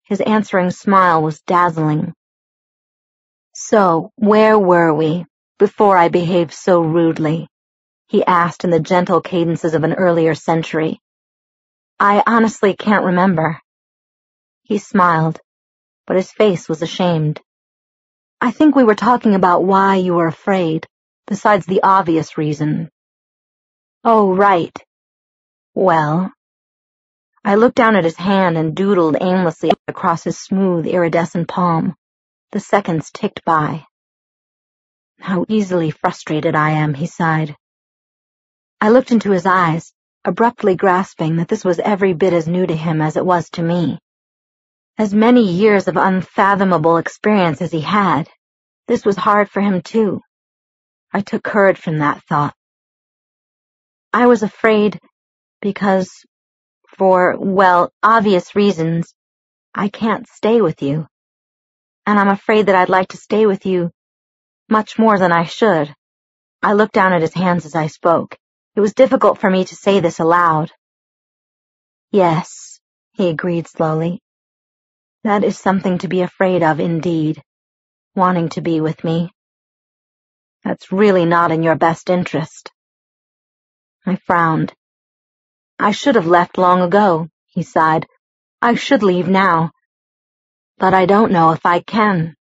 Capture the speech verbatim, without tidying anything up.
His answering smile was dazzling. "So, where were we, before I behaved so rudely?" he asked in the gentle cadences of an earlier century. "I honestly can't remember." He smiled, but his face was ashamed. "I think we were talking about why you were afraid, besides the obvious reason." "Oh, right. Well..." I looked down at his hand and doodled aimlessly across his smooth, iridescent palm. The seconds ticked by. "How easily frustrated I am," he sighed. I looked into his eyes, abruptly grasping that this was every bit as new to him as it was to me. As many years of unfathomable experience as he had, this was hard for him too. I took courage from that thought. "I was afraid because, for, well, obvious reasons, I can't stay with you. And I'm afraid that I'd like to stay with you much more than I should." I looked down at his hands as I spoke. It was difficult for me to say this aloud. "Yes," he agreed slowly. "That is something to be afraid of indeed, wanting to be with me. That's really not in your best interest." I frowned. "I should have left long ago," he sighed. "I should leave now. But I don't know if I can."